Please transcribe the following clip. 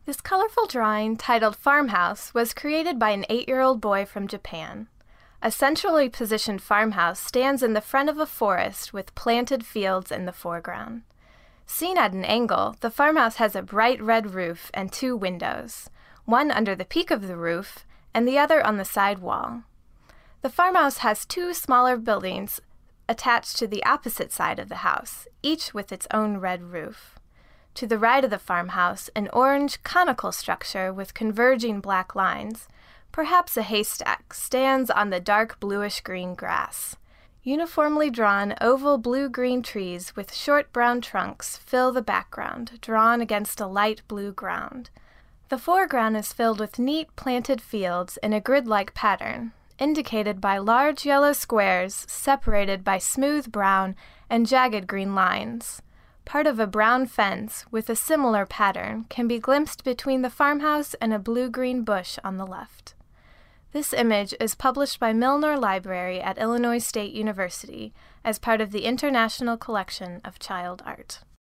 This colorful drawing, titled Farmhouse, was created by an 8-year-old boy from Japan. A centrally positioned farmhouse stands in the front of a forest with planted fields in the foreground. Seen at an angle, the farmhouse has a bright red roof and 2 windows, one under the peak of the roof and the other on the side wall. The farmhouse has 2 smaller buildings attached to the opposite side of the house, each with its own red roof. To the right of the farmhouse, an orange conical structure with converging black lines, perhaps a haystack, stands on the dark bluish-green grass. Uniformly drawn oval blue-green trees with short brown trunks fill the background, drawn against a light blue ground. The foreground is filled with neat planted fields in a grid-like pattern, indicated by large yellow squares separated by smooth brown and jagged green lines. Part of a brown fence with a similar pattern can be glimpsed between the farmhouse and a blue-green bush on the left. This image is published by Milner Library at Illinois State University as part of the International Collection of Child Art.